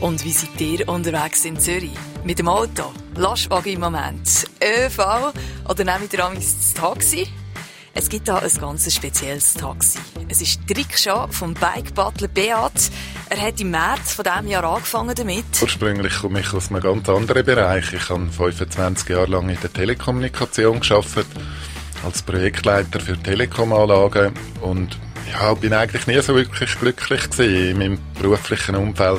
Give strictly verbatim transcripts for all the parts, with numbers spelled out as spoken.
Und wie seid ihr unterwegs in Zürich? Mit dem Auto, Lastwagen im Moment, ÖV oder nehmt ihr amigs das Taxi? Es gibt da ein ganz spezielles Taxi. Es ist die Rikscha vom Bike-Butler Beat. Er hat im März von diesem Jahr angefangen damit. Ursprünglich komme ich aus einem ganz anderen Bereich. Ich habe fünfundzwanzig Jahre lang in der Telekommunikation gearbeitet, als Projektleiter für Telekom-Anlagen. Und ja, bin eigentlich nie so wirklich glücklich gewesen in meinem beruflichen Umfeld.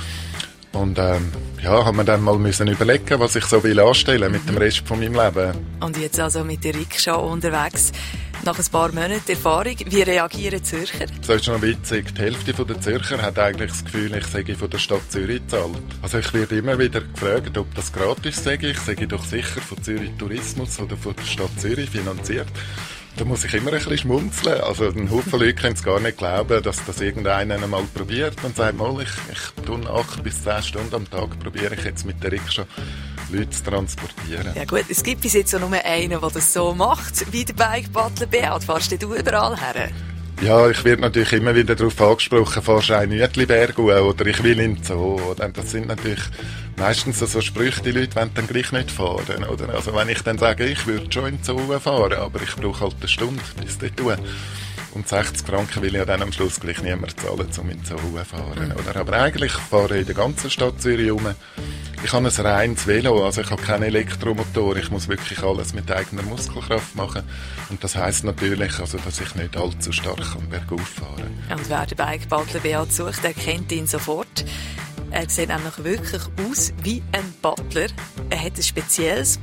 Und ähm, ja, haben wir dann mal müssen überlegen, was ich so will anstellen mit dem Rest von meinem Leben. Und jetzt also mit der Rikscha unterwegs. Nach ein paar Monaten Erfahrung, wie reagieren die Zürcher? Das ist noch witzig. Die Hälfte der Zürcher hat eigentlich das Gefühl, ich sei von der Stadt Zürich gezahlt. Also ich werde immer wieder gefragt, ob das gratis sei. Ich sage doch sicher von Zürich Tourismus oder von der Stadt Zürich finanziert. Da muss ich immer ein bisschen schmunzeln. Also ein Haufen Leute können es gar nicht glauben, dass das irgendeiner einmal probiert und sagt, mal, ich, ich tue acht bis zehn Stunden am Tag, probiere ich jetzt mit der Rikscha Leute zu transportieren. Ja gut, es gibt bis jetzt nur einen, der das so macht, wie der Bike-Butler Beat. Fahrst du überall her? Ja, ich werde natürlich immer wieder darauf angesprochen, fahrst du einen Uetliberg oder ich will in den Zoo. Das sind natürlich meistens so Sprüche, die Leute wollen dann gleich nicht fahren. Oder? Also wenn ich dann sage, ich würde schon in den Zoo fahren, aber ich brauche halt eine Stunde, bis dort tue. Und sechzig Franken will ja dann am Schluss gleich niemand zahlen, um in den Zoo zu fahren. Oder? Aber eigentlich fahre ich in der ganzen Stadt Zürich rum. Ich habe ein reines Velo, also ich habe keinen Elektromotor. Ich muss wirklich alles mit eigener Muskelkraft machen. Und das heisst natürlich, also, dass ich nicht allzu stark am Bergauf fahre. Und wer den Bike-Butler Beat sucht, der kennt ihn sofort. Er sieht nämlich wirklich aus wie ein Butler. Er hat ein spezielles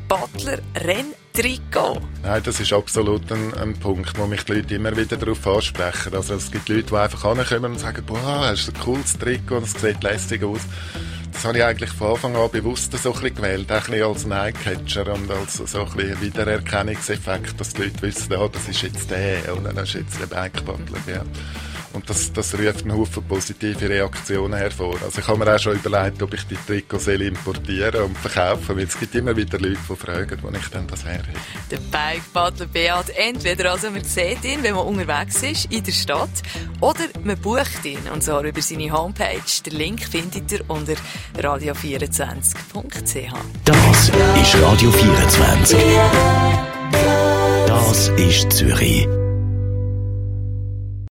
Butler-Renntrikot. Nein, das ist absolut ein, ein Punkt, wo mich die Leute immer wieder darauf ansprechen. Also es gibt Leute, die einfach ankommen und sagen, boah, hast du ein cooles Trikot, das sieht lässig aus. Das habe ich eigentlich von Anfang an bewusst so ein bisschen gewählt, auch ein bisschen als ein Eye-Catcher und als so ein bisschen Wiedererkennungseffekt, dass die Leute wissen, oh, das ist jetzt der oder das ist jetzt der Bike-Butler. Ja. Und das, das ruft einen Haufen positive Reaktionen hervor. Also ich habe mir auch schon überlegt, ob ich die Trikots importieren und verkaufen, weil es gibt immer wieder Leute, die fragen, wo ich denn das herhebe. Der Bike-Butler Beat, entweder also man sieht ihn, wenn man unterwegs ist in der Stadt, oder man bucht ihn, und zwar über seine Homepage. Den Link findet ihr unter radio vierundzwanzig punkt c h. Das ist Radio vierundzwanzig. Das ist Zürich.